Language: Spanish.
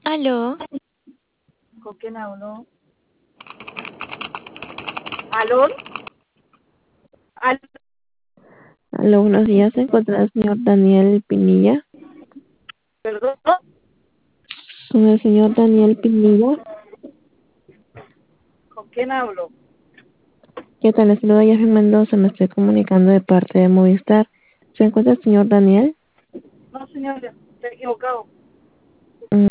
Aló, ¿Con quién hablo? ¿Aló? ¿Aló? Aló, buenos días. ¿Se encuentra el señor Daniel Pinilla? ¿Perdón? Con el señor Daniel Pinilla. ¿Con quién hablo? ¿Qué tal? Les saluda Yasmin Mendoza. Me estoy comunicando de parte de Movistar. ¿Se encuentra el señor Daniel? No, señor, estoy equivocado.